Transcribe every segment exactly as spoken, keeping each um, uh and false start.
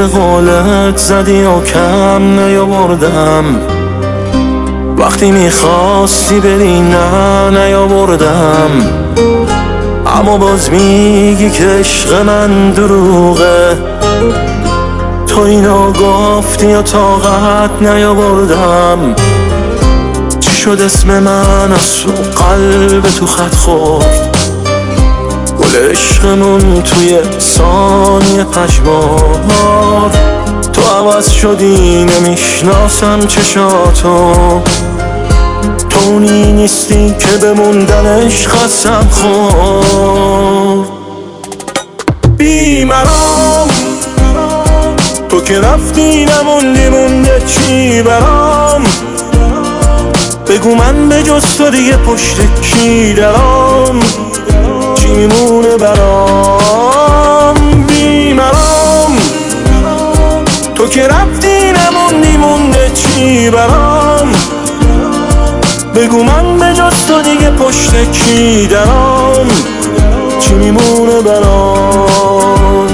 به قولت زدی و کم نیاوردم، وقتی میخواستی بری نه نیاوردم. اما باز میگی که عشق من دروغه، تو اینا گفتی یا طاقت نیاوردم. چی شد اسم من از تو قلب تو خط خورد، گل عشقمون توی ثانیه پشمار. تو عوض شدی نمیشناسم چشاتو، تو اونی نیستی که بموندنش قسم خورد. بیمرام تو که رفتی نموندی، مونده چی برام؟ بگو من به جز تو دیگه پشت کی درام؟ چی میمونه برام؟ بیمرام تو که رفتی نموندی، مونده چی برام؟ بگو من به جز تو دیگه پشت کی درام؟ چی میمونه برام؟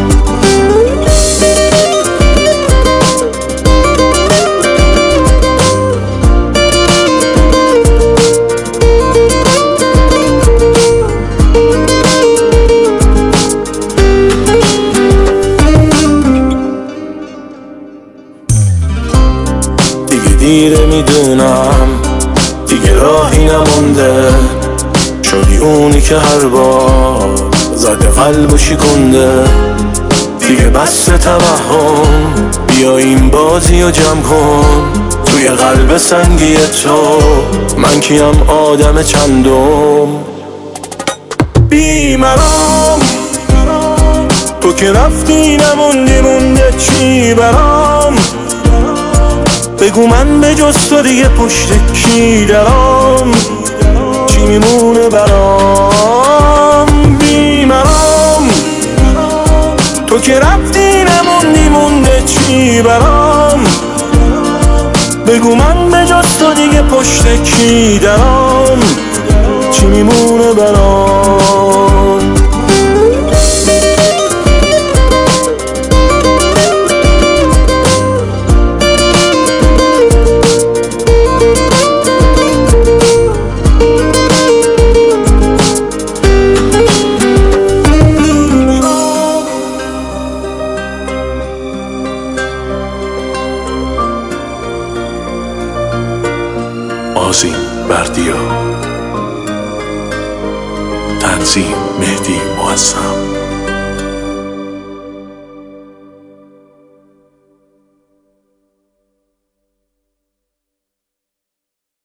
دیگه دیره میدونم، دیگه راهی نمونده، شدی اونی که هر بار زده قلب و شکنده. دیگه بس توهم، بیا این بازی و جمع کن. توی قلب سنگی تو من کیم آدم چندم؟ بیمرام تو که رفتی نموندی، مونده چی برام؟ بگو من به جز تو دیگه پشت کی درام؟ چی میمونه برام؟ بیمرام تو که رفتی نموندی، مونده چی برام؟ بگو من به جز تو دیگه پشت کی درام؟ چی میمونه برام؟ آذین بردیا، تنظیم مهدی معظم.